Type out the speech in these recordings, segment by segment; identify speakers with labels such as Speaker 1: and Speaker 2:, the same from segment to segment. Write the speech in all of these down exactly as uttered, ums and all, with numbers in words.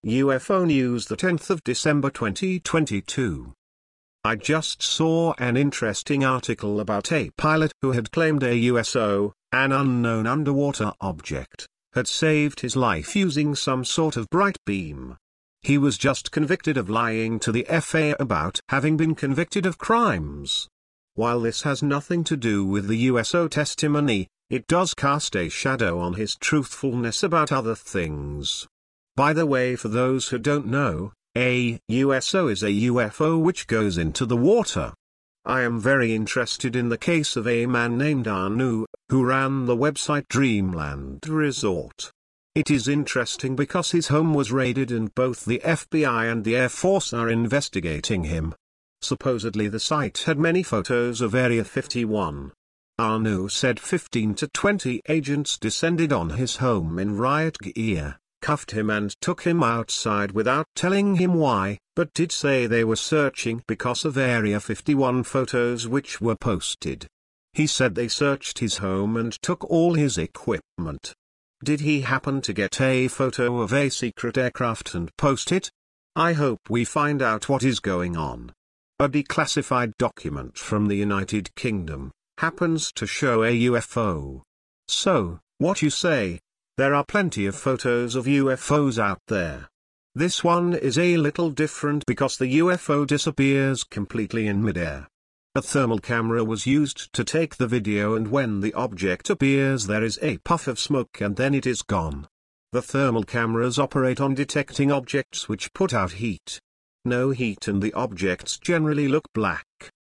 Speaker 1: U F O News, the tenth of December twenty twenty-two. I just saw an interesting article about a pilot who had claimed a U S O, an unknown underwater object, had saved his life using some sort of bright beam. He was just convicted of lying to the F A A about having been convicted of crimes. While this has nothing to do with the U S O testimony, it does cast a shadow on his truthfulness about other things. By the way, for those who don't know, a U S O is a U F O which goes into the water. I am very interested in the case of a man named Anu, who ran the website Dreamland Resort. It is interesting because his home was raided and both the F B I and the Air Force are investigating him. Supposedly the site had many photos of Area fifty-one. Anu said fifteen to twenty agents descended on his home in riot gear, cuffed him and took him outside without telling him why, but did say they were searching because of Area fifty-one photos which were posted. He said they searched his home and took all his equipment. Did he happen to get a photo of a secret aircraft and post it? I hope we find out what is going on. A declassified document from the United Kingdom happens to show a U F O. So, what you say? There are plenty of photos of U F Os out there. This one is a little different because the U F O disappears completely in midair. A thermal camera was used to take the video, and when the object appears there is a puff of smoke and then it is gone. The thermal cameras operate on detecting objects which put out heat. No heat and the objects generally look black.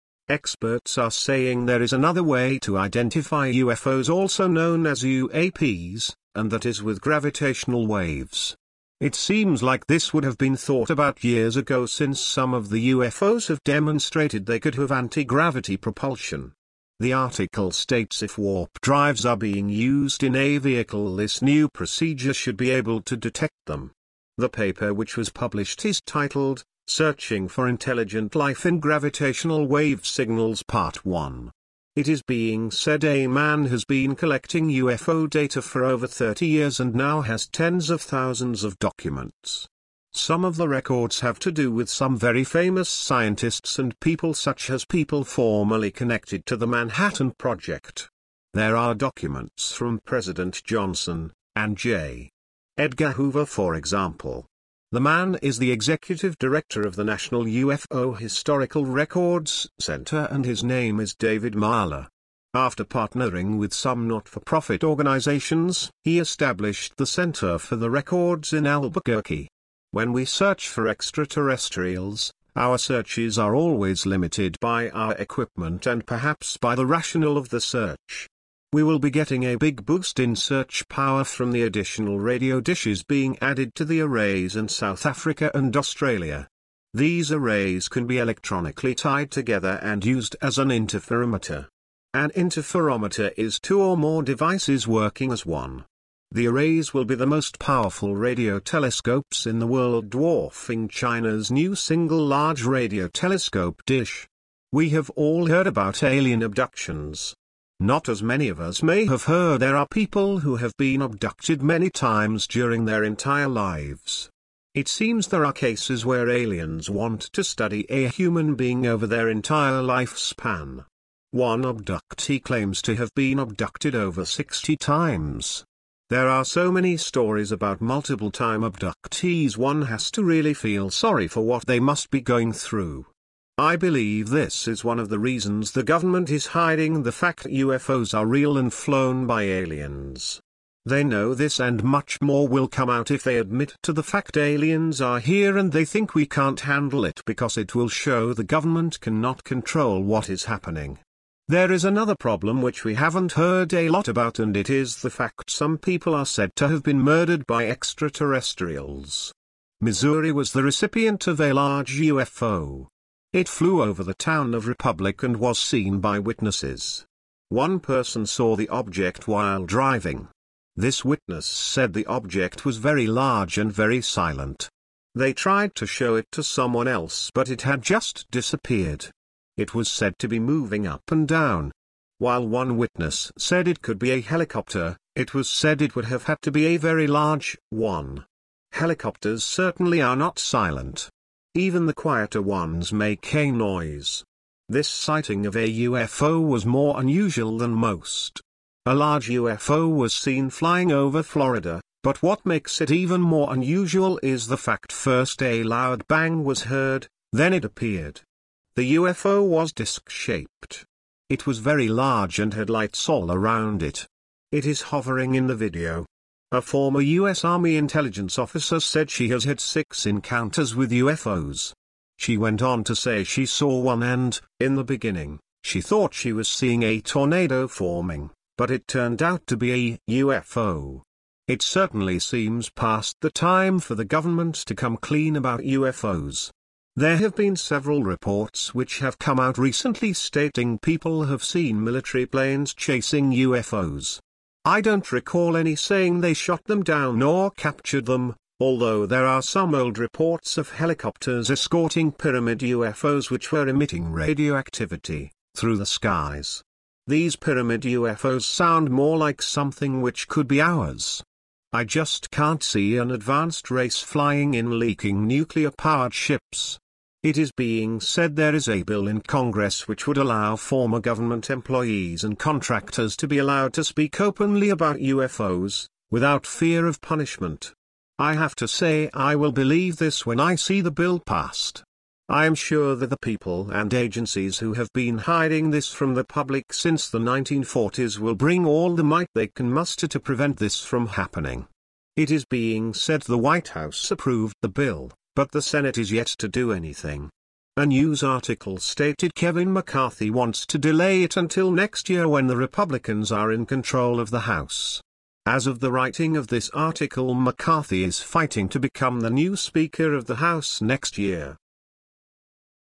Speaker 1: Experts are saying there is another way to identify U F Os, also known as U A Ps, and that is with gravitational waves. It seems like this would have been thought about years ago, since some of the U F Os have demonstrated they could have anti-gravity propulsion. The article states if warp drives are being used in a vehicle, this new procedure should be able to detect them. The paper, which was published, is titled, Searching for Intelligent Life in Gravitational Wave Signals Part one. It is being said a man has been collecting U F O data for over thirty years and now has tens of thousands of documents. Some of the records have to do with some very famous scientists and people, such as people formerly connected to the Manhattan Project. There are documents from President Johnson, and J. Edgar Hoover, for example. The man is the executive director of the National U F O Historical Records Center and his name is David Marler. After partnering with some not-for-profit organizations, he established the Center for the Records in Albuquerque. When we search for extraterrestrials, our searches are always limited by our equipment and perhaps by the rationale of the search. We will be getting a big boost in search power from the additional radio dishes being added to the arrays in South Africa and Australia. These arrays can be electronically tied together and used as an interferometer. An interferometer is two or more devices working as one. The arrays will be the most powerful radio telescopes in the world, dwarfing China's new single large radio telescope dish. We have all heard about alien abductions. Not as many of us may have heard, there are people who have been abducted many times during their entire lives. It seems there are cases where aliens want to study a human being over their entire lifespan. One abductee claims to have been abducted over sixty times. There are so many stories about multiple-time abductees, one has to really feel sorry for what they must be going through. I believe this is one of the reasons the government is hiding the fact U F Os are real and flown by aliens. They know this, and much more will come out if they admit to the fact aliens are here, and they think we can't handle it because it will show the government cannot control what is happening. There is another problem which we haven't heard a lot about, and it is the fact some people are said to have been murdered by extraterrestrials. Missouri was the recipient of a large U F O. It flew over the town of Republic and was seen by witnesses. One person saw the object while driving. This witness said the object was very large and very silent. They tried to show it to someone else, but it had just disappeared. It was said to be moving up and down. While one witness said it could be a helicopter, it was said it would have had to be a very large one. Helicopters certainly are not silent. Even the quieter ones make a noise. This sighting of a U F O was more unusual than most. A large U F O was seen flying over Florida, but what makes it even more unusual is the fact first a loud bang was heard, then it appeared. The U F O was disc-shaped. It was very large and had lights all around it. It is hovering in the video. A former U S Army intelligence officer said she has had six encounters with U F Os. She went on to say she saw one and, in the beginning, she thought she was seeing a tornado forming, but it turned out to be a U F O. It certainly seems past the time for the government to come clean about U F Os. There have been several reports which have come out recently stating people have seen military planes chasing U F Os. I don't recall any saying they shot them down or captured them, although there are some old reports of helicopters escorting pyramid U F Os which were emitting radioactivity through the skies. These pyramid U F Os sound more like something which could be ours. I just can't see an advanced race flying in leaking nuclear-powered ships. It is being said there is a bill in Congress which would allow former government employees and contractors to be allowed to speak openly about U F Os, without fear of punishment. I have to say I will believe this when I see the bill passed. I am sure that the people and agencies who have been hiding this from the public since the nineteen forties will bring all the might they can muster to prevent this from happening. It is being said the White House approved the bill, but the Senate is yet to do anything. A news article stated Kevin McCarthy wants to delay it until next year when the Republicans are in control of the House. As of the writing of this article, McCarthy is fighting to become the new Speaker of the House next year.